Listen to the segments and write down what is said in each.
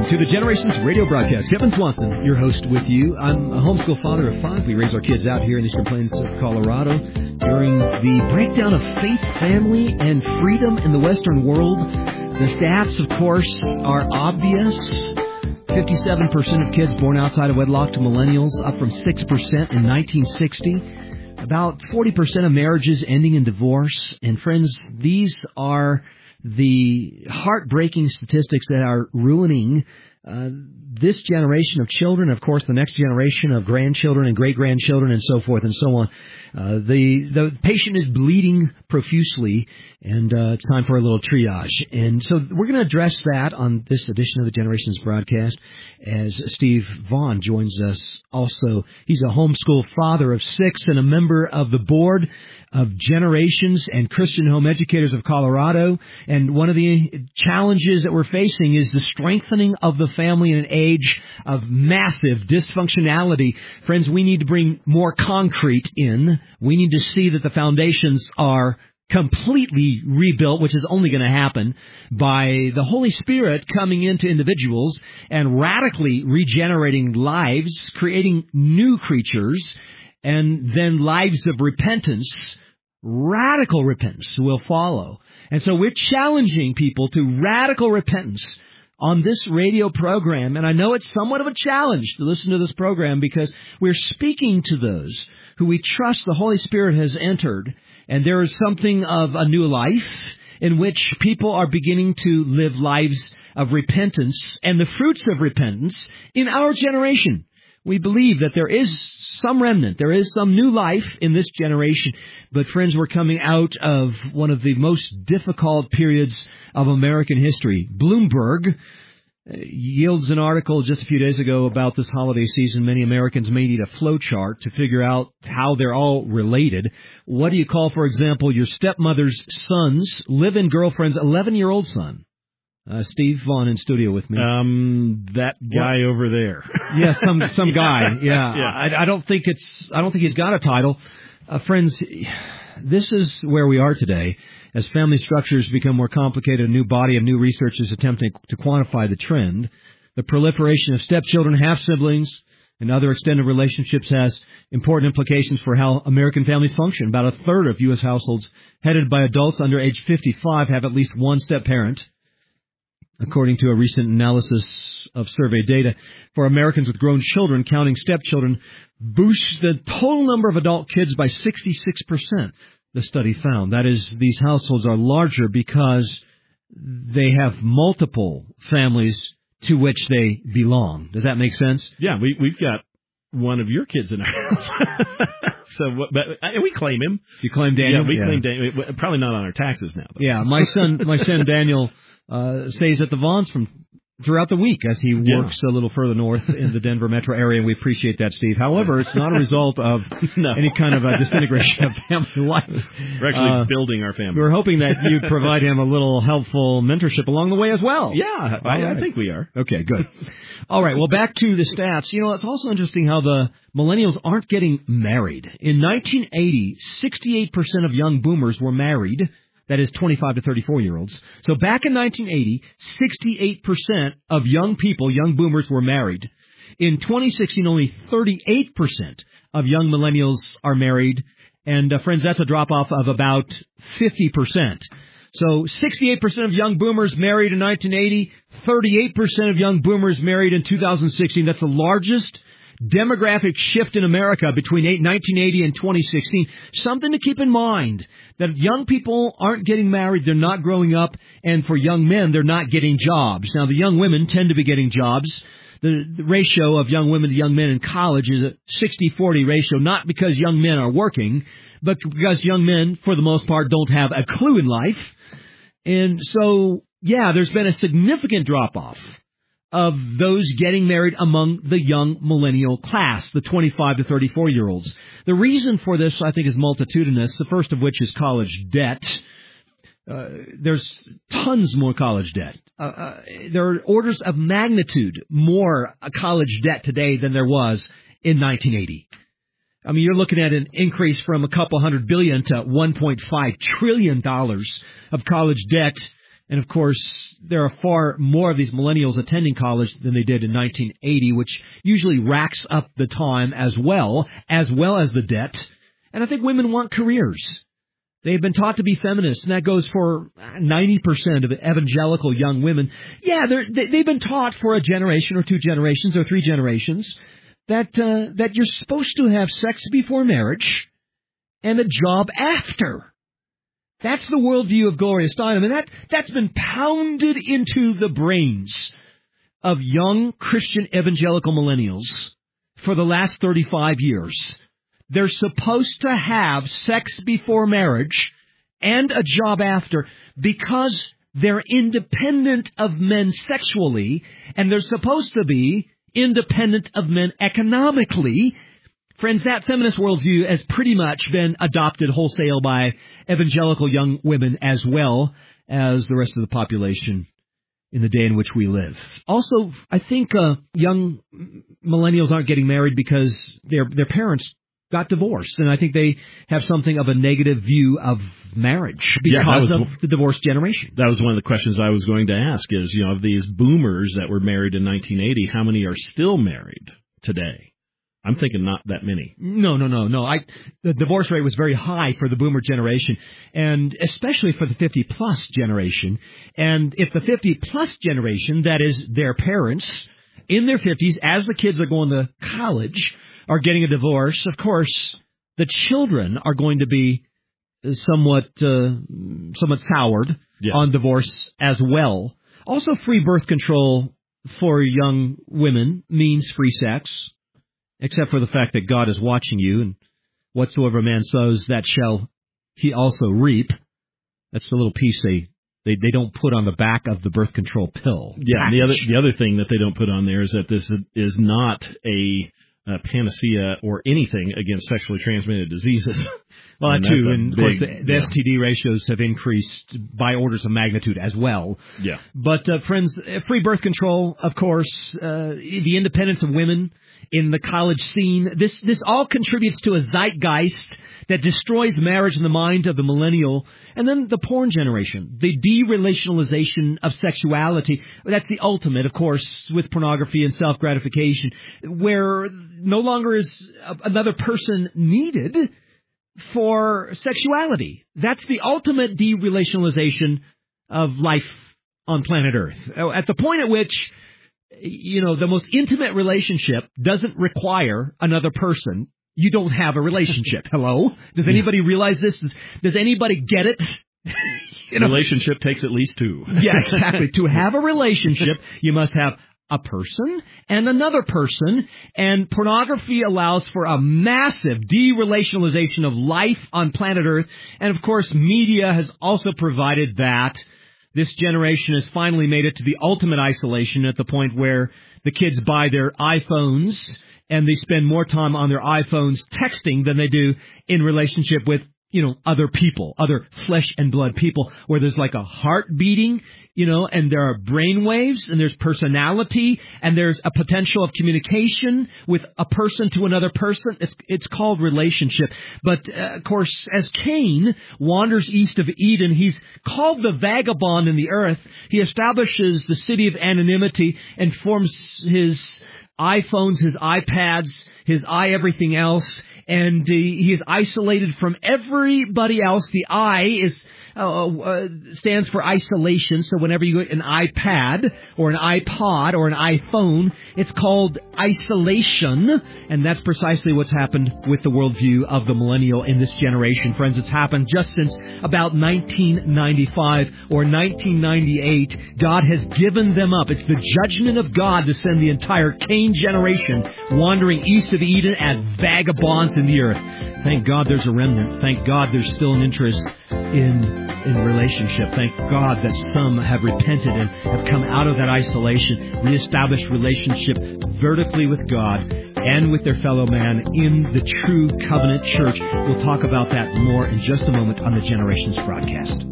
Welcome to the Generations Radio broadcast. Kevin Swanson, your host with you. I'm a homeschool father of 5. We raise our kids out here in the Eastern Plains of Colorado. During the breakdown of faith, family, and freedom in the Western world, the stats, of course, are obvious. 57% of kids born outside of wedlock to millennials, up from 6% in 1960. About 40% of marriages ending in divorce. And friends, these are the heartbreaking statistics that are ruining this generation of children, of course, the next generation of grandchildren and great-grandchildren and so forth and so on. The patient is bleeding profusely, and it's time for a little triage. And so we're going to address that on this edition of the Generations broadcast as Steve Vaughn joins us also. He's a homeschool father of 6 and a member of the board of Generations and Christian Home Educators of Colorado. And one of the challenges that we're facing is the strengthening of the family in an age of massive dysfunctionality. Friends, we need to bring more concrete in. We need to see that the foundations are completely rebuilt, which is only going to happen by the Holy Spirit coming into individuals and radically regenerating lives, creating new creatures, and then lives of repentance. Radical repentance will follow. And so we're challenging people to radical repentance on this radio program. And I know it's somewhat of a challenge to listen to this program because we're speaking to those who we trust the Holy Spirit has entered. And there is something of a new life in which people are beginning to live lives of repentance and the fruits of repentance in our generation. We believe that there is some remnant, there is some new life in this generation. But friends, we're coming out of one of the most difficult periods of American history. Bloomberg yields an article just a few days ago about this holiday season. Many Americans may need a flow chart to figure out how they're all related. What do you call, for example, your stepmother's son's live-in girlfriend's 11-year-old son? Steve Vaughn in studio with me. That guy over there. Yeah, some guy. Yeah. I don't think he's got a title. Friends, this is where we are today. As family structures become more complicated, a new body of new research is attempting to quantify the trend. The proliferation of stepchildren, half-siblings, and other extended relationships has important implications for how American families function. About a third of U.S. households headed by adults under age 55 have at least one step-parent, according to a recent analysis of survey data. For Americans with grown children, counting stepchildren boosts the total number of adult kids by 66%, the study found. That is, these households are larger because they have multiple families to which they belong. Does that make sense? Yeah, we've got one of your kids in our house. But we claim him. You claim Daniel? Yeah, we claim Daniel. Probably not on our taxes now, though. Yeah, my son Daniel stays at the Vaughns throughout the week as he works a little further north in the Denver metro area, and we appreciate that, Steve. However, it's not a result of any kind of a disintegration of family life. We're actually building our family. We're hoping that you provide him a little helpful mentorship along the way as well. Yeah, I think we are. Okay, good. All right, well, back to the stats. You know, it's also interesting how the millennials aren't getting married. In 1980, 68% of young boomers were married. That is 25 to 34-year-olds. So back in 1980, 68% of young boomers were married. In 2016, only 38% of young millennials are married. And, friends, that's a drop-off of about 50%. So 68% of young boomers married in 1980, 38% of young boomers married in 2016. That's the largest demographic shift in America between 1980 and 2016. Something to keep in mind, that young people aren't getting married, they're not growing up, and for young men, they're not getting jobs. Now, the young women tend to be getting jobs. The ratio of young women to young men in college is a 60-40 ratio, not because young men are working, but because young men, for the most part, don't have a clue in life. And so, yeah, there's been a significant drop-off of those getting married among the young millennial class, the 25 to 34-year-olds. The reason for this, I think, is multitudinous, the first of which is college debt. There's tons more college debt. There are orders of magnitude more college debt today than there was in 1980. I mean, you're looking at an increase from a couple $100 billion to $1.5 trillion of college debt And, of course, there are far more of these millennials attending college than they did in 1980, which usually racks up the time as well as the debt. And I think women want careers. They've been taught to be feminists, and that goes for 90% of evangelical young women. Yeah, they've been taught for a generation or 2 generations or 3 generations that you're supposed to have sex before marriage and a job after. That's the worldview of Gloria Steinem, and that's been pounded into the brains of young Christian evangelical millennials for the last 35 years. They're supposed to have sex before marriage and a job after because they're independent of men sexually, and they're supposed to be independent of men economically. Friends, that feminist worldview has pretty much been adopted wholesale by evangelical young women as well as the rest of the population in the day in which we live. Also, I think young millennials aren't getting married because their parents got divorced, and I think they have something of a negative view of marriage because of the divorced generation. That was one of the questions I was going to ask is, of these boomers that were married in 1980, how many are still married today? I'm thinking not that many. No. The divorce rate was very high for the boomer generation, and especially for the 50-plus generation. And if the 50-plus generation, that is their parents, in their 50s, as the kids are going to college, are getting a divorce, of course, the children are going to be somewhat soured on divorce as well. Also, free birth control for young women means free sex, except for the fact that God is watching you, and whatsoever a man sows, that shall he also reap. That's the little piece they don't put on the back of the birth control pill. Yeah, the other thing that they don't put on there is that this is not a panacea or anything against sexually transmitted diseases. Well, that too, and of course the STD ratios have increased by orders of magnitude as well. Yeah. But friends, free birth control, of course, the independence of women in the college scene, this all contributes to a zeitgeist that destroys marriage in the mind of the millennial. And then the porn generation, the derelationalization of sexuality. That's the ultimate, of course, with pornography and self-gratification, where no longer is another person needed for sexuality. That's the ultimate derelationalization of life on planet Earth. At the point at which, the most intimate relationship doesn't require another person, you don't have a relationship. Hello? Does anybody realize this? Does anybody get it? Relationship takes at least 2. Yeah, exactly. To have a relationship, you must have a person and another person, and pornography allows for a massive derelationalization of life on planet Earth, and of course media has also provided that. This generation has finally made it to the ultimate isolation at the point where the kids buy their iPhones and they spend more time on their iPhones texting than they do in relationship with, other people, other flesh and blood people, where there's like a heart beating, and there are brain waves, and there's personality, and there's a potential of communication with a person to another person. It's called relationship. But, of course, as Cain wanders east of Eden, he's called the vagabond in the earth. He establishes the city of anonymity and forms his iPhones, his iPads, his everything else, and he is isolated from everybody else. The I stands for isolation, so whenever you get an iPad or an iPod or an iPhone, it's called isolation, and that's precisely what's happened with the worldview of the millennial in this generation. Friends, it's happened just since about 1995 or 1998. God has given them up. It's the judgment of God to send the entire Cain generation wandering east of Eden as vagabonds in the earth. Thank God there's a remnant. Thank God there's still an interest in relationship. Thank God that some have repented and have come out of that isolation, reestablished relationship vertically with God and with their fellow man in the true covenant church. We'll talk about that more in just a moment on the Generations broadcast.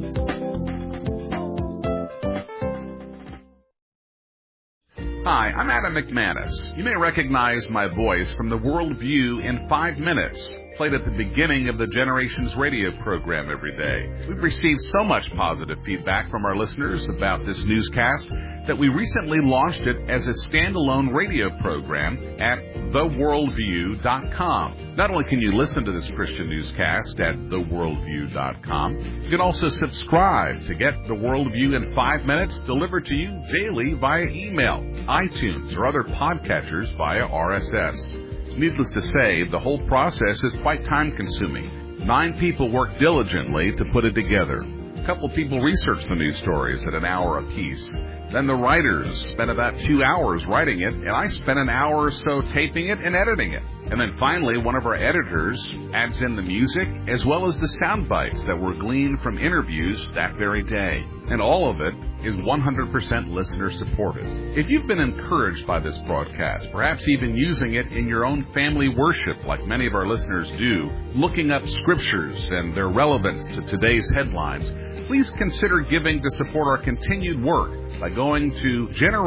Hi, I'm Adam McManus. You may recognize my voice from the Worldview in 5 minutes. played at the beginning of the Generations radio program every day. We've received so much positive feedback from our listeners about this newscast that we recently launched it as a standalone radio program at theworldview.com. Not only can you listen to this Christian newscast at theworldview.com, you can also subscribe to get The Worldview in 5 minutes delivered to you daily via email, iTunes, or other podcatchers via RSS. Needless to say, the whole process is quite time-consuming. 9 people work diligently to put it together. A couple of people research the news stories at an hour apiece. Then the writers spent about 2 hours writing it, and I spent an hour or so taping it and editing it. And then finally, one of our editors adds in the music as well as the sound bites that were gleaned from interviews that very day. And all of it is 100% listener supported. If you've been encouraged by this broadcast, perhaps even using it in your own family worship like many of our listeners do, looking up scriptures and their relevance to today's headlines, please consider giving to support our continued work by going to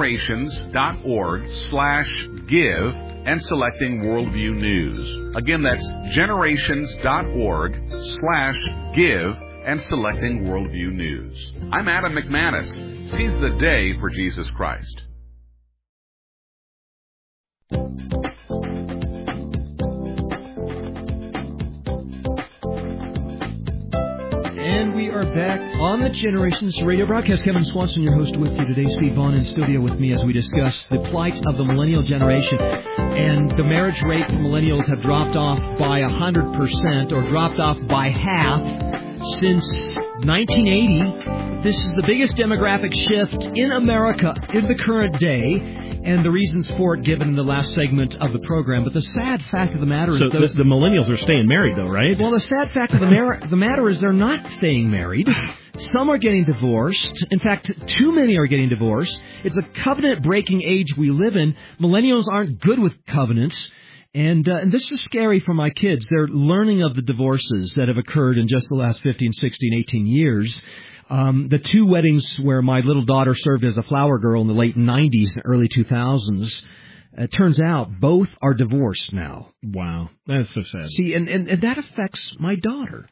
generations.org/give and selecting Worldview News. Again, that's generations.org/give and selecting Worldview News. I'm Adam McManus. Seize the day for Jesus Christ. And we are back on the Generations radio broadcast. Kevin Swanson, your host, with you today. Steve Vaughn in studio with me as we discuss the plight of the millennial generation. And the marriage rate for millennials have dropped off by 100% or dropped off by half since 1980. This is the biggest demographic shift in America in the current day, and the reasons for it given in the last segment of the program. But the sad fact of the matter is... So the millennials are staying married, though, right? Well, the sad fact of the matter is they're not staying married. Some are getting divorced. In fact, too many are getting divorced. It's a covenant-breaking age we live in. Millennials aren't good with covenants. And this is scary for my kids. They're learning of the divorces that have occurred in just the last 15, 16, 18 years. The 2 weddings where my little daughter served as a flower girl in the late 90s and early 2000s, it turns out both are divorced now. Wow. That's so sad. See, and that affects my daughter.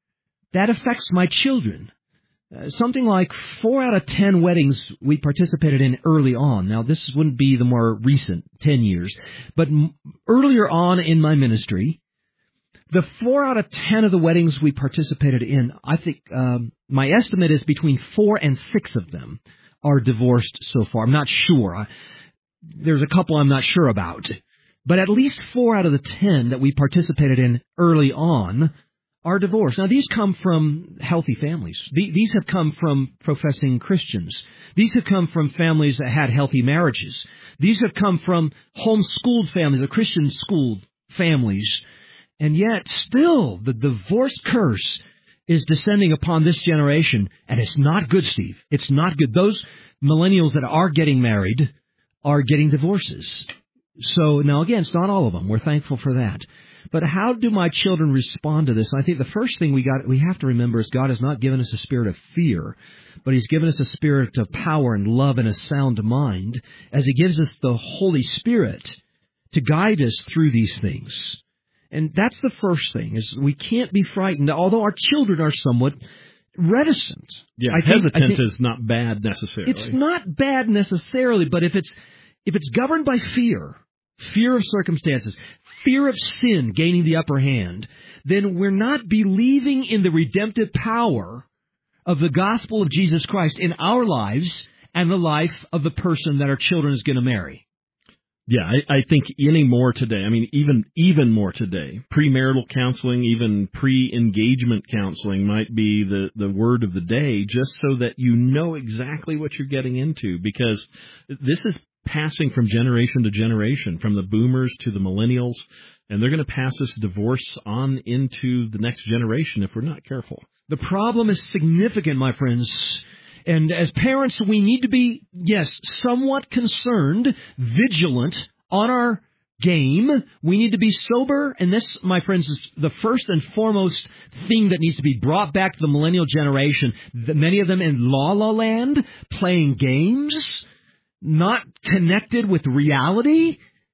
That affects my children. Something like 4 out of 10 weddings we participated in early on. Now, this wouldn't be the more recent 10 years, but earlier on in my ministry, the 4 out of 10 of the weddings we participated in, I think my estimate is between 4 and 6 of them are divorced so far. I'm not sure. There's a couple I'm not sure about. But at least 4 out of the 10 that we participated in early on are divorced. Now, these come from healthy families. These have come from professing Christians. These have come from families that had healthy marriages. These have come from homeschooled families, or Christian-schooled families. And yet, still, the divorce curse is descending upon this generation, and it's not good, Steve. It's not good. Those millennials that are getting married are getting divorces. So, now again, it's not all of them. We're thankful for that. But how do my children respond to this? I think the first thing we have to remember is God has not given us a spirit of fear, but He's given us a spirit of power and love and a sound mind, as He gives us the Holy Spirit to guide us through these things. And that's the first thing, is we can't be frightened, although our children are somewhat reticent. Yeah, hesitant is not bad necessarily. It's not bad necessarily, but if it's governed by fear of circumstances, fear of sin gaining the upper hand, then we're not believing in the redemptive power of the gospel of Jesus Christ in our lives and the life of the person that our children is going to marry. Yeah, I think any more today, I mean, even more today, premarital counseling, even pre-engagement counseling might be the word of the day, just so that you know exactly what you're getting into, because this is passing from generation to generation, from the boomers to the millennials, and they're going to pass this divorce on into the next generation if we're not careful. The problem is significant, my friends. And as parents, we need to be, yes, somewhat concerned, vigilant on our game. We need to be sober. And this, my friends, is the first and foremost thing that needs to be brought back to the millennial generation. Many of them in la-la land, playing games, not connected with reality.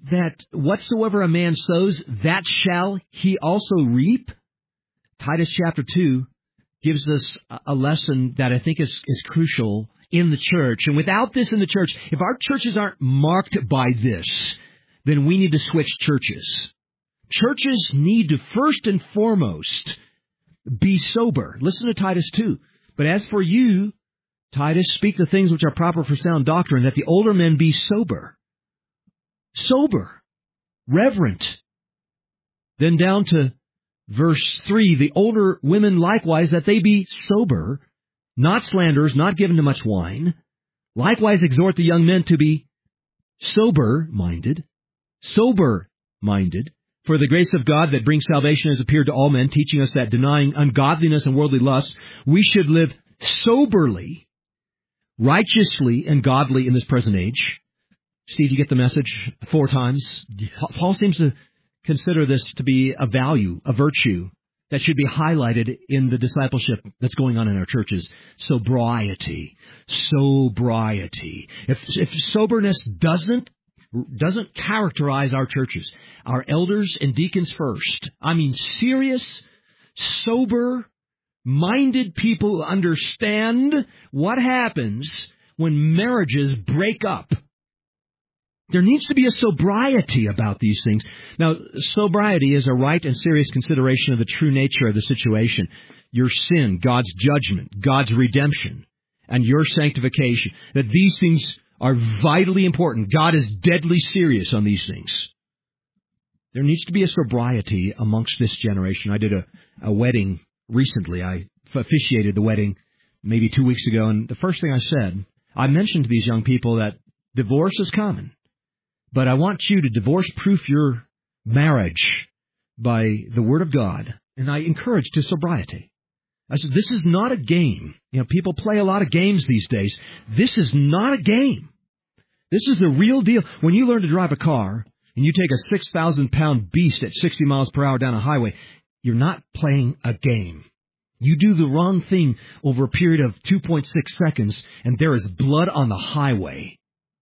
that whatsoever a man sows, that shall he also reap? Titus chapter 2 gives us a lesson that I think is crucial in the church. And without this in the church, if our churches aren't marked by this, then we need to switch churches. Churches need to first and foremost be sober. Listen to Titus 2. But as for you, Titus, speak the things which are proper for sound doctrine, that the older men be sober. Sober. Reverent. Then down to verse 3, the older women likewise, that they be sober, not slanderers, not given to much wine. Likewise exhort the young men to be sober-minded. Sober-minded. For the grace of God that brings salvation has appeared to all men, teaching us that denying ungodliness and worldly lust, we should live soberly, righteously, and godly in this present age. Steve, you get the message 4 times. Paul seems to consider this to be a value, a virtue that should be highlighted in the discipleship that's going on in our churches. Sobriety. Sobriety. If soberness doesn't characterize our churches, our elders and deacons first. I mean, serious, sober-minded people who understand what happens when marriages break up. There needs to be a sobriety about these things. Now, sobriety is a right and serious consideration of the true nature of the situation. Your sin, God's judgment, God's redemption, and your sanctification. That these things are vitally important. God is deadly serious on these things. There needs to be a sobriety amongst this generation. I did a wedding recently. I officiated the wedding maybe 2 weeks ago, and the first thing I mentioned to these young people that divorce is common, but I want you to divorce-proof your marriage by the Word of God, and I encourage to sobriety. I said, this is not a game. You know, people play a lot of games these days. This is not a game. This is the real deal. When you learn to drive a car and you take a 6,000-pound beast at 60 miles per hour down a highway, you're not playing a game. You do the wrong thing over a period of 2.6 seconds, and there is blood on the highway.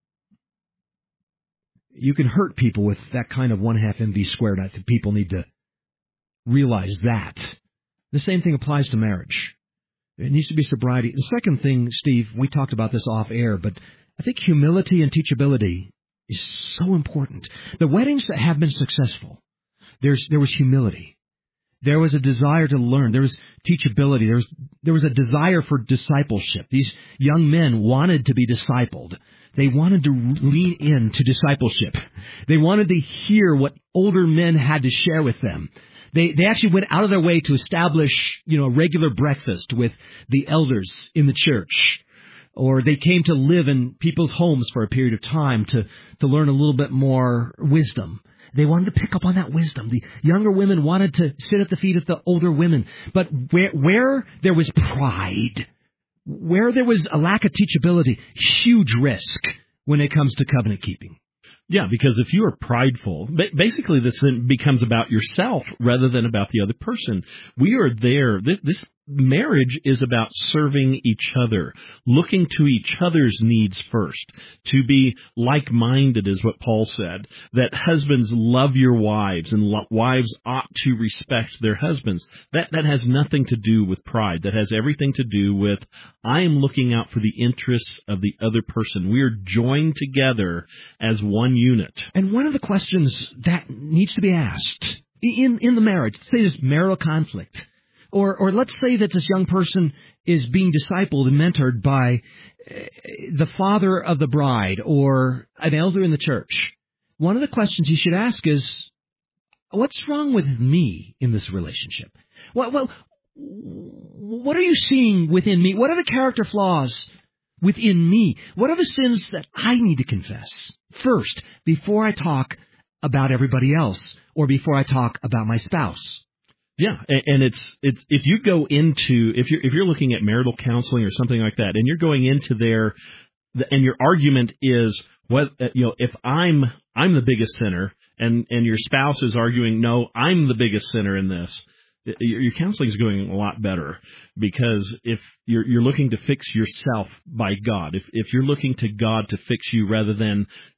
You can hurt people with that kind of 1/2 mv squared. I think people need to realize that. The same thing applies to marriage. It needs to be sobriety. The second thing, Steve, we talked about this off air, but I think humility and teachability is so important. The weddings that have been successful, there was humility. There was a desire to learn. There was teachability. There was a desire for discipleship. These young men wanted to be discipled. They wanted to lean into discipleship. They wanted to hear what older men had to share with them. They actually went out of their way to establish, a regular breakfast with the elders in the church. Or they came to live in people's homes for a period of time to learn a little bit more wisdom. They wanted to pick up on that wisdom. The younger women wanted to sit at the feet of the older women. But where there was pride, where there was a lack of teachability, huge risk when it comes to covenant keeping. Yeah, because if you are prideful, basically this then becomes about yourself rather than about the other person. We are there. This marriage is about serving each other, looking to each other's needs first, to be like-minded is what Paul said, that husbands love your wives and wives ought to respect their husbands. That has nothing to do with pride. That has everything to do with I am looking out for the interests of the other person. We are joined together as one unit. And one of the questions that needs to be asked in the marriage, say there's marital conflict, or let's say that this young person is being discipled and mentored by the father of the bride or an elder in the church. One of the questions you should ask is, what's wrong with me in this relationship? What are you seeing within me? What are the character flaws within me? What are the sins that I need to confess first before I talk about everybody else or before I talk about my spouse? Yeah, and it's if you go into if you're looking at marital counseling or something like that, and you're going into there, and your argument is if I'm the biggest sinner, and your spouse is arguing no, I'm the biggest sinner in this, your counseling is going a lot better, because if you're looking to fix yourself by God, if you're looking to God to fix you rather than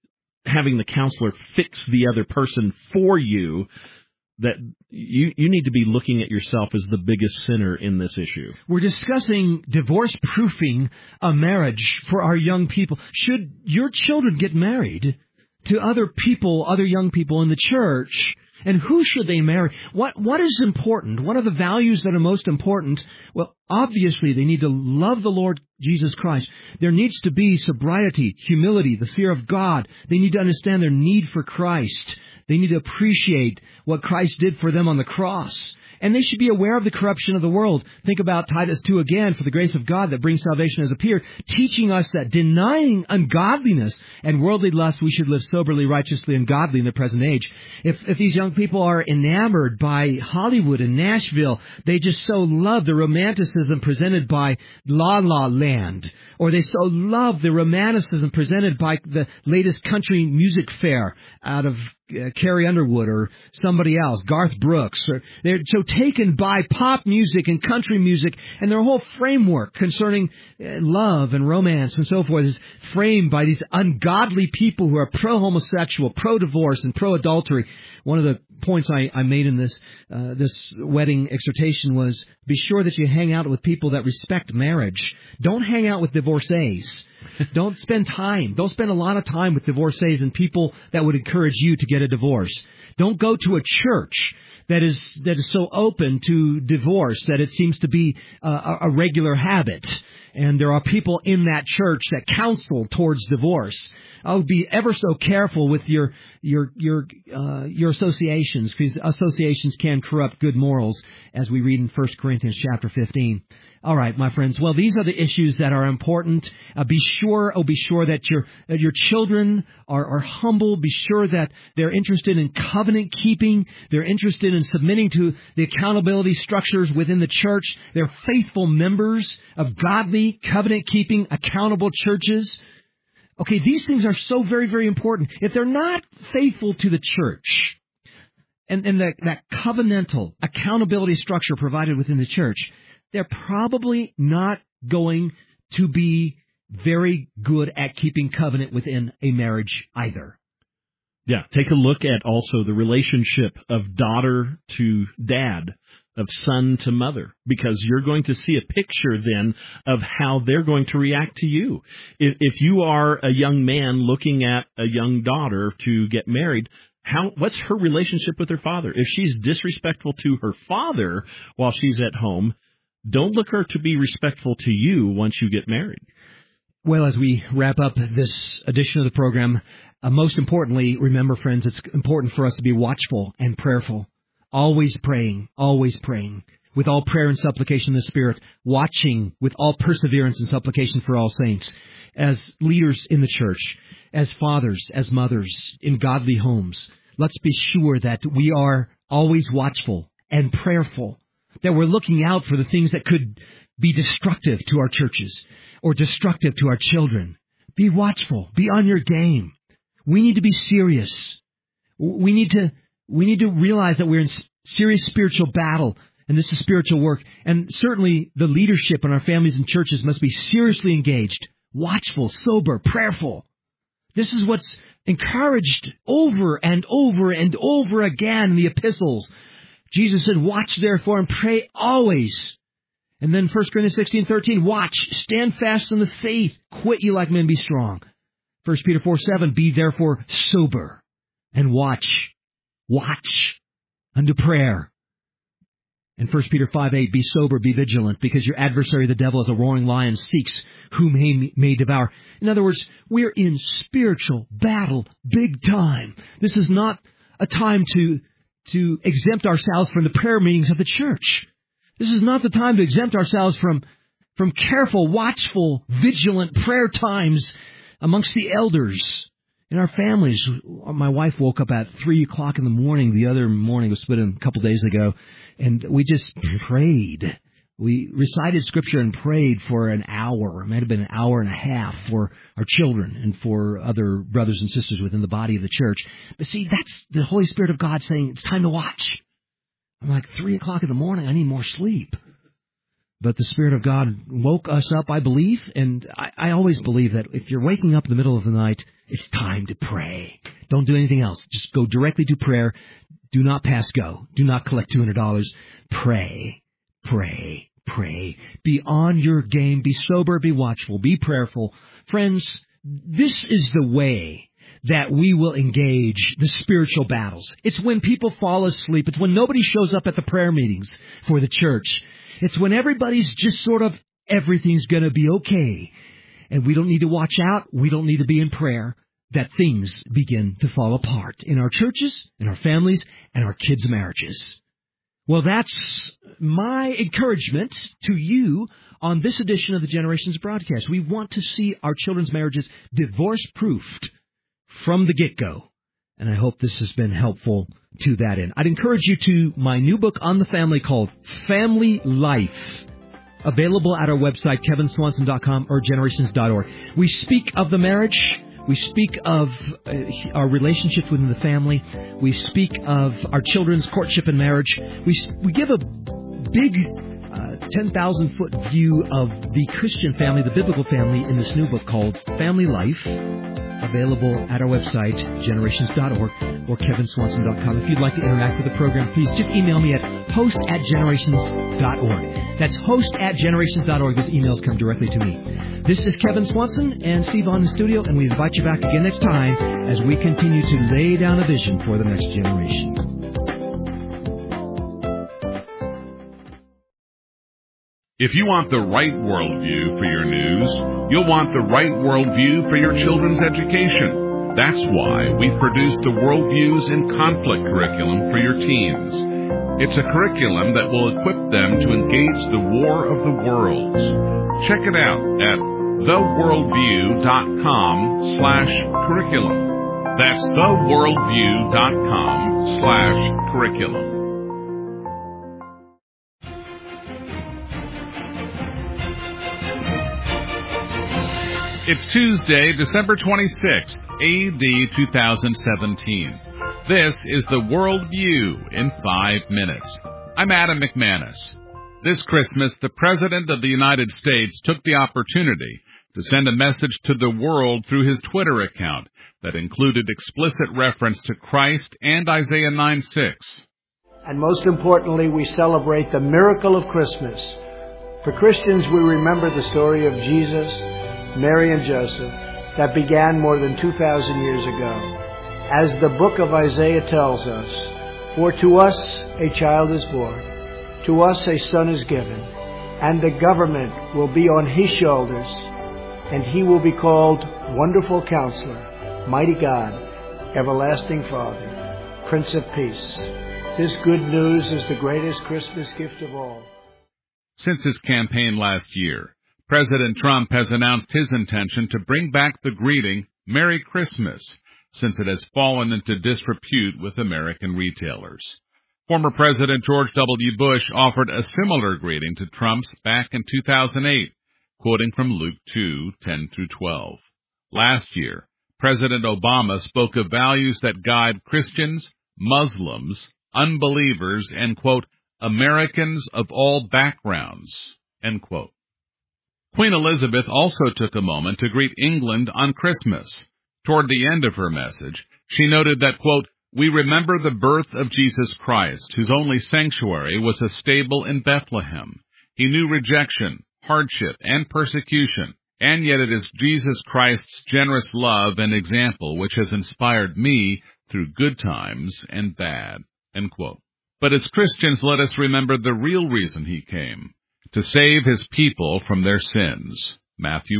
having the counselor fix the other person for you, that you need to be looking at yourself as the biggest sinner in this issue. We're discussing divorce-proofing a marriage for our young people. Should your children get married to other people, other young people in the church? And who should they marry? What is important? What are the values that are most important? Well, obviously, they need to love the Lord Jesus Christ. There needs to be sobriety, humility, the fear of God. They need to understand their need for Christ. They need to appreciate what Christ did for them on the cross. And they should be aware of the corruption of the world. Think about Titus 2 again, for the grace of God that brings salvation has appeared, teaching us that denying ungodliness and worldly lust, we should live soberly, righteously, and godly in the present age. If these young people are enamored by Hollywood and Nashville, they just so love the romanticism presented by La La Land, or they so love the romanticism presented by the latest country music fair out of Carrie Underwood or somebody else, Garth Brooks. They're so taken by pop music and country music, and their whole framework concerning love and romance and so forth is framed by these ungodly people who are pro-homosexual, pro-divorce, and pro-adultery. One of the points I made in this wedding exhortation was, be sure that you hang out with people that respect marriage. Don't hang out with divorcees. Don't spend a lot of time with divorcees and people that would encourage you to get a divorce. Don't go to a church that is so open to divorce that it seems to be a regular habit. And there are people in that church that counsel towards divorce. I would be ever so careful with your associations, because associations can corrupt good morals, as we read in 1 Corinthians chapter 15. All right, my friends. Well, these are the issues that are important. Be sure that your children are humble. Be sure that they're interested in covenant keeping. They're interested in submitting to the accountability structures within the church. They're faithful members of godly, covenant keeping, accountable churches. Okay, these things are so very, very important. If they're not faithful to the church and that covenantal accountability structure provided within the church, they're probably not going to be very good at keeping covenant within a marriage either. Yeah, take a look at also the relationship of daughter to dad, of son to mother, because you're going to see a picture then of how they're going to react to you. If you are a young man looking at a young daughter to get married, what's her relationship with her father? If she's disrespectful to her father while she's at home, don't look her to be respectful to you once you get married. Well, as we wrap up this edition of the program, most importantly, remember, friends, it's important for us to be watchful and prayerful. Always praying, with all prayer and supplication in the Spirit, watching with all perseverance and supplication for all saints. As leaders in the church, as fathers, as mothers, in godly homes, let's be sure that we are always watchful and prayerful, that we're looking out for the things that could be destructive to our churches or destructive to our children. Be watchful. Be on your game. We need to be serious. We need to realize that we're in serious spiritual battle, and this is spiritual work. And certainly the leadership in our families and churches must be seriously engaged, watchful, sober, prayerful. This is what's encouraged over and over and over again in the epistles. Jesus said, watch therefore and pray always. And then 1 Corinthians 16:13, watch, stand fast in the faith, quit ye like men, be strong. 1 Peter 4:7, be therefore sober and watch unto prayer. And 1 Peter 5:8, be sober, be vigilant, because your adversary, the devil, as a roaring lion, seeks whom he may devour. In other words, we're in spiritual battle big time. This is not a time to exempt ourselves from the prayer meetings of the church. This is not the time to exempt ourselves from careful, watchful, vigilant prayer times amongst the elders in our families. My wife woke up at 3 o'clock in the morning. The other morning was split in a couple days ago, and we just prayed. We recited Scripture and prayed for an hour. It might have been an hour and a half for our children and for other brothers and sisters within the body of the church. But see, that's the Holy Spirit of God saying, it's time to watch. I'm like, 3 o'clock in the morning, I need more sleep. But the Spirit of God woke us up, I believe, and I always believe that if you're waking up in the middle of the night, it's time to pray. Don't do anything else. Just go directly to prayer. Do not pass go. Do not collect $200. Pray, pray, pray. Be on your game. Be sober. Be watchful. Be prayerful. Friends, this is the way that we will engage the spiritual battles. It's when people fall asleep. It's when nobody shows up at the prayer meetings for the church. It's when everybody's just sort of, everything's going to be okay. And we don't need to watch out. We don't need to be in prayer, that things begin to fall apart in our churches, in our families, and our kids' marriages. Well, that's my encouragement to you on this edition of the Generations broadcast. We want to see our children's marriages divorce-proofed from the get-go. And I hope this has been helpful to that end. I'd encourage you to my new book on the family called Family Life, available at our website, kevinswanson.com or generations.org. We speak of the marriage. We speak of our relationships within the family. We speak of our children's courtship and marriage. We give a big 10,000-foot view of the Christian family, the biblical family, in this new book called Family Life, available at our website, generations.org or kevinswanson.com. If you'd like to interact with the program, please just email me at host@generations.org. That's host@generations.org. Those emails come directly to me. This is Kevin Swanson and Steve on the studio, and we invite you back again next time as we continue to lay down a vision for the next generation. If you want the right worldview for your news, you'll want the right worldview for your children's education. That's why we produce the Worldviews in Conflict curriculum for your teens. It's a curriculum that will equip them to engage the war of the worlds. Check it out at theworldview.com/curriculum. That's theworldview.com/curriculum. It's Tuesday, December 26th, A.D. 2017. This is the World View in 5 minutes. I'm Adam McManus. This Christmas, the President of the United States took the opportunity to send a message to the world through his Twitter account that included explicit reference to Christ and Isaiah 9:6. And most importantly, we celebrate the miracle of Christmas. For Christians, we remember the story of Jesus, Mary and Joseph, that began more than 2,000 years ago. As the book of Isaiah tells us, "For to us a child is born, to us a son is given, and the government will be on his shoulders, and he will be called Wonderful Counselor, Mighty God, Everlasting Father, Prince of Peace." This good news is the greatest Christmas gift of all. Since his campaign last year, President Trump has announced his intention to bring back the greeting, Merry Christmas, since it has fallen into disrepute with American retailers. Former President George W. Bush offered a similar greeting to Trump's back in 2008, quoting from Luke 2:10-12. Last year, President Obama spoke of values that guide Christians, Muslims, unbelievers, and, quote, Americans of all backgrounds, end quote. Queen Elizabeth also took a moment to greet England on Christmas. Toward the end of her message, she noted that, quote, "We remember the birth of Jesus Christ, whose only sanctuary was a stable in Bethlehem. He knew rejection, hardship, and persecution, and yet it is Jesus Christ's generous love and example which has inspired me through good times and bad," end quote. But as Christians, let us remember the real reason he came, to save his people from their sins. Matthew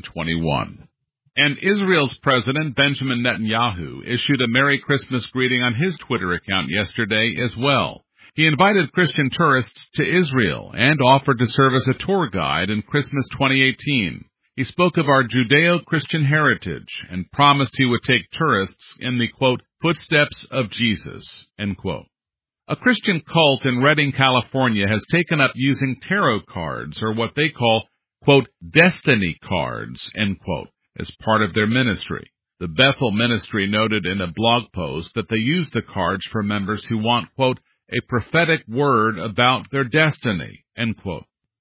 1:21. And Israel's President Benjamin Netanyahu issued a Merry Christmas greeting on his Twitter account yesterday as well. He invited Christian tourists to Israel and offered to serve as a tour guide in Christmas 2018. He spoke of our Judeo-Christian heritage and promised he would take tourists in the, quote, footsteps of Jesus, end quote. A Christian cult in Redding, California has taken up using tarot cards, or what they call, quote, destiny cards, end quote, as part of their ministry. The Bethel Ministry noted in a blog post that they use the cards for members who want, quote, a prophetic word about their destiny, end quote.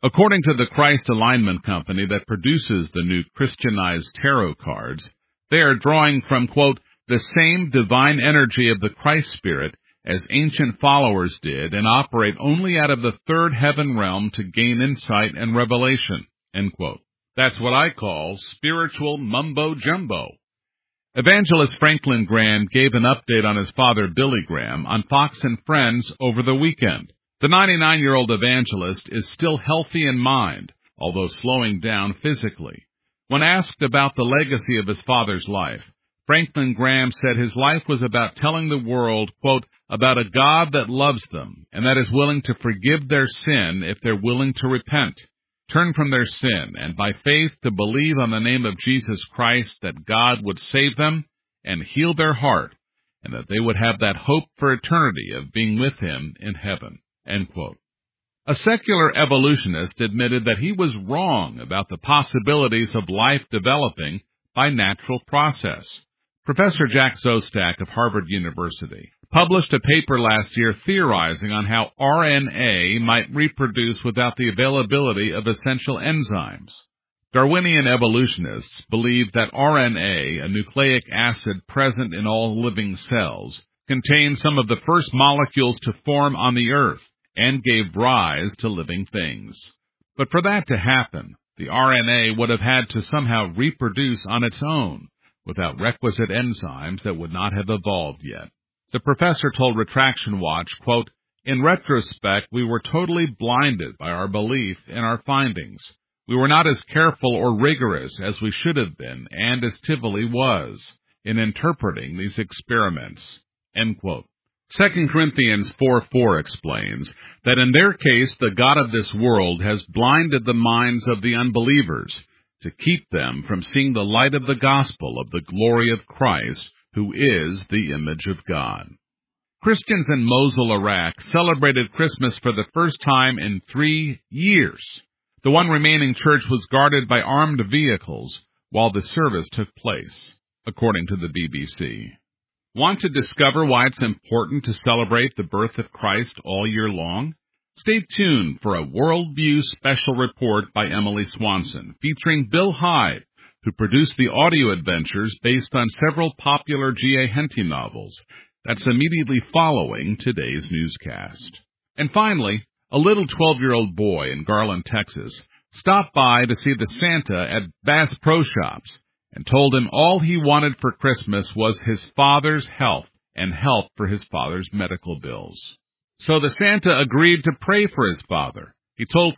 According to the Christ Alignment Company that produces the new Christianized tarot cards, they are drawing from, quote, the same divine energy of the Christ Spirit as ancient followers did and operate only out of the third heaven realm to gain insight and revelation, end quote. That's what I call spiritual mumbo-jumbo. Evangelist Franklin Graham gave an update on his father, Billy Graham, on Fox and Friends over the weekend. The 99-year-old evangelist is still healthy in mind, although slowing down physically. When asked about the legacy of his father's life, Franklin Graham said his life was about telling the world, quote, about a God that loves them and that is willing to forgive their sin if they're willing to repent, turn from their sin, and by faith to believe on the name of Jesus Christ that God would save them and heal their heart, and that they would have that hope for eternity of being with him in heaven, end quote. A secular evolutionist admitted that he was wrong about the possibilities of life developing by natural process. Professor Jack Szostak of Harvard University published a paper last year theorizing on how RNA might reproduce without the availability of essential enzymes. Darwinian evolutionists believe that RNA, a nucleic acid present in all living cells, contains some of the first molecules to form on the earth and gave rise to living things. But for that to happen, the RNA would have had to somehow reproduce on its own, without requisite enzymes that would not have evolved yet. The professor told Retraction Watch, quote, in retrospect, we were totally blinded by our belief in our findings. We were not as careful or rigorous as we should have been, and as Tivoli was, in interpreting these experiments, end quote. 2 Corinthians 4:4 explains that in their case the God of this world has blinded the minds of the unbelievers to keep them from seeing the light of the gospel of the glory of Christ, who is the image of God. Christians in Mosul, Iraq, celebrated Christmas for the first time in 3 years. The one remaining church was guarded by armed vehicles while the service took place, according to the BBC. Want to discover why it's important to celebrate the birth of Christ all year long? Stay tuned for a Worldview special report by Emily Swanson, featuring Bill Hyde, who produced the audio adventures based on several popular G.A. Henty novels. That's immediately following today's newscast. And finally, a little 12-year-old boy in Garland, Texas, stopped by to see the Santa at Bass Pro Shops and told him all he wanted for Christmas was his father's health and help for his father's medical bills. So the Santa agreed to pray for his father. He told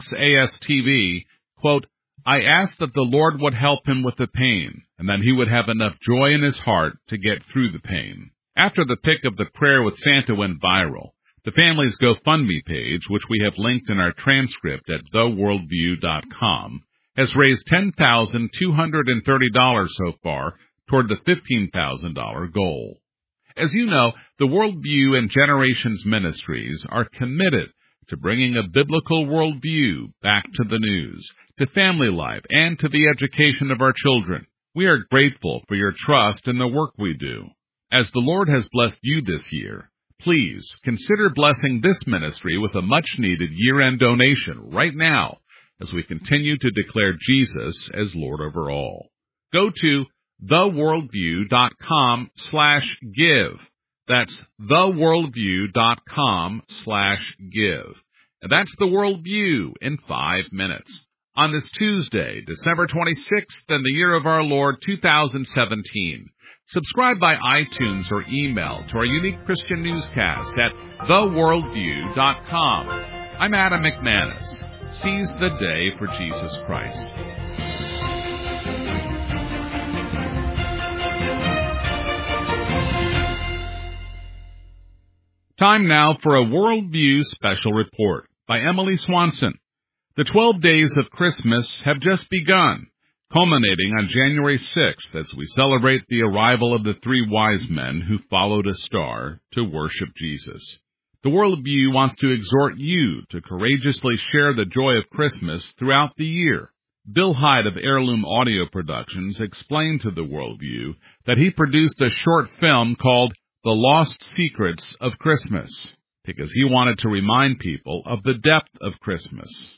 KXAS-TV, quote, I asked that the Lord would help him with the pain, and that he would have enough joy in his heart to get through the pain. After the pic of the prayer with Santa went viral, the family's GoFundMe page, which we have linked in our transcript at theworldview.com, has raised $10,230 so far toward the $15,000 goal. As you know, the Worldview and Generations Ministries are committed to bringing a biblical worldview back to the news, to family life, and to the education of our children. We are grateful for your trust in the work we do. As the Lord has blessed you this year, please consider blessing this ministry with a much-needed year-end donation right now as we continue to declare Jesus as Lord over all. Go to theworldview.com/give. That's theworldview.com/give. And that's the Worldview in 5 minutes. On this Tuesday, December 26th, in the year of our Lord 2017. Subscribe by iTunes or email to our unique Christian newscast at theworldview.com. I'm Adam McManus. Seize the day for Jesus Christ. Time now for a Worldview special report by Emily Swanson. The 12 days of Christmas have just begun, culminating on January 6th as we celebrate the arrival of the 3 wise men who followed a star to worship Jesus. The Worldview wants to exhort you to courageously share the joy of Christmas throughout the year. Bill Hyde of Heirloom Audio Productions explained to the Worldview that he produced a short film called The Lost Secrets of Christmas, because he wanted to remind people of the depth of Christmas.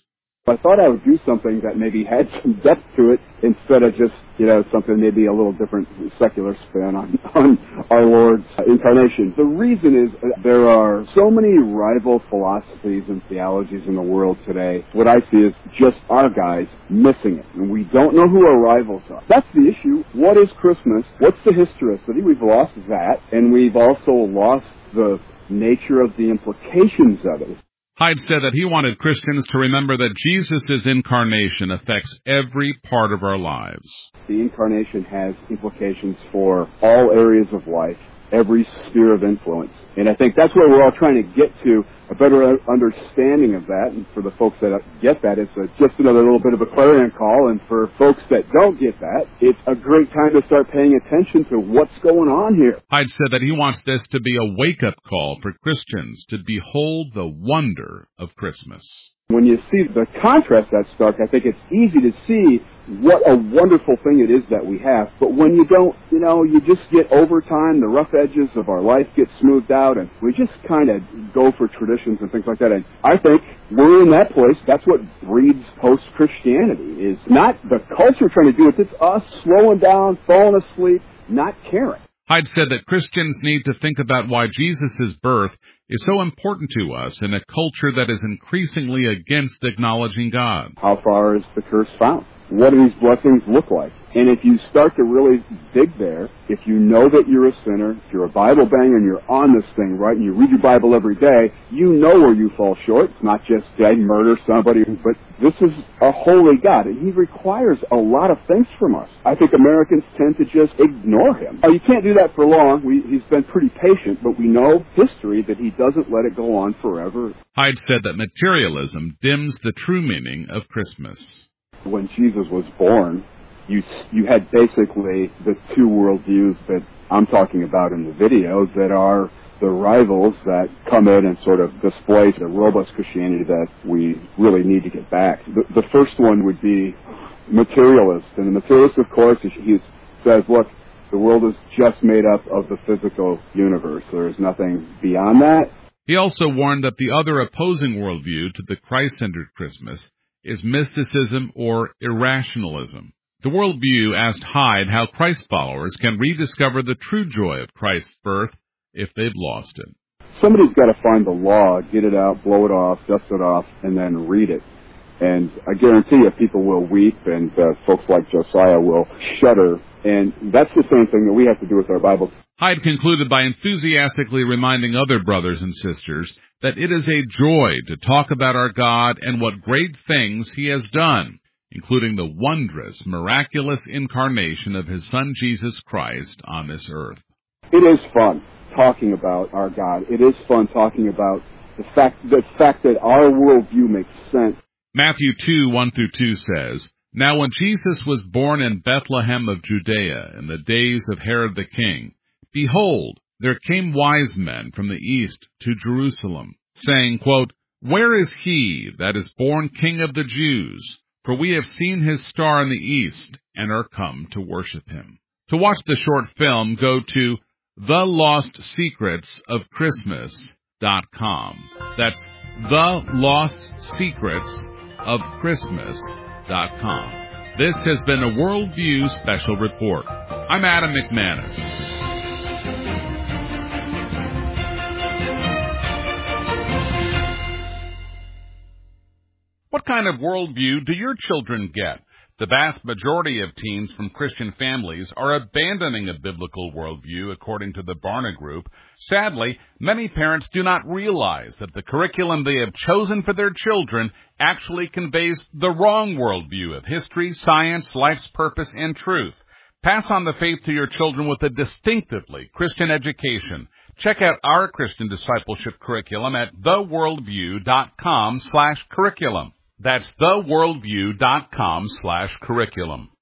I thought I would do something that maybe had some depth to it instead of just, something maybe a little different secular spin on our Lord's incarnation. The reason is there are so many rival philosophies and theologies in the world today. What I see is just our guys missing it, and we don't know who our rivals are. That's the issue. What is Christmas? What's the historicity? We've lost that, and we've also lost the nature of the implications of it. Hyde said that he wanted Christians to remember that Jesus' incarnation affects every part of our lives. The incarnation has implications for all areas of life, every sphere of influence. And I think that's where we're all trying to get to, a better understanding of that. And for the folks that get that, it's just another little bit of a clarion call. And for folks that don't get that, it's a great time to start paying attention to what's going on here. Hyde said that he wants this to be a wake-up call for Christians to behold the wonder of Christmas. When you see the contrast that's stark, I think it's easy to see what a wonderful thing it is that we have. But when you don't, you just get over time, the rough edges of our life get smoothed out, and we just kind of go for traditions and things like that. And I think we're in that place. That's what breeds post-Christianity, is not the culture trying to do it. It's us slowing down, falling asleep, not caring. Hyde said that Christians need to think about why Jesus' birth is so important to us in a culture that is increasingly against acknowledging God. How far is the curse found? What do these blessings look like? And if you start to really dig there, if you know that you're a sinner, if you're a Bible banger and you're on this thing, right, and you read your Bible every day, you know where you fall short. It's not just murder somebody, but this is a holy God, and He requires a lot of things from us. I think Americans tend to just ignore Him. You can't do that for long. He's been pretty patient, but we know history that He doesn't let it go on forever. Hyde said that materialism dims the true meaning of Christmas. When Jesus was born, you had basically the two worldviews that I'm talking about in the video that are the rivals that come in and sort of displace the robust Christianity that we really need to get back. The first one would be materialist. And the materialist, of course, he says, look, the world is just made up of the physical universe. There is nothing beyond that. He also warned that the other opposing worldview to the Christ-centered Christmas is mysticism or irrationalism. The worldview asked Hyde how Christ followers can rediscover the true joy of Christ's birth if they've lost it. Somebody's got to find the law, get it out, blow it off, dust it off, and then read it. And I guarantee you people will weep, and folks like Josiah will shudder. And that's the same thing that we have to do with our Bible. Hyde concluded by enthusiastically reminding other brothers and sisters that it is a joy to talk about our God and what great things He has done, including the wondrous, miraculous incarnation of His Son Jesus Christ on this earth. It is fun talking about our God. It is fun talking about the fact that our worldview makes sense. Matthew 2:1-2 says, Now when Jesus was born in Bethlehem of Judea in the days of Herod the king, behold, there came wise men from the east to Jerusalem, saying, quote, Where is he that is born King of the Jews? For we have seen his star in the east, and are come to worship him. To watch the short film, go to thelostsecretsofchristmas.com. That's thelostsecretsofchristmas.com. This has been a Worldview Special Report. I'm Adam McManus. What kind of worldview do your children get? The vast majority of teens from Christian families are abandoning a biblical worldview, according to the Barna Group. Sadly, many parents do not realize that the curriculum they have chosen for their children actually conveys the wrong worldview of history, science, life's purpose, and truth. Pass on the faith to your children with a distinctively Christian education. Check out our Christian discipleship curriculum at theworldview.com/curriculum. That's theworldview.com/curriculum.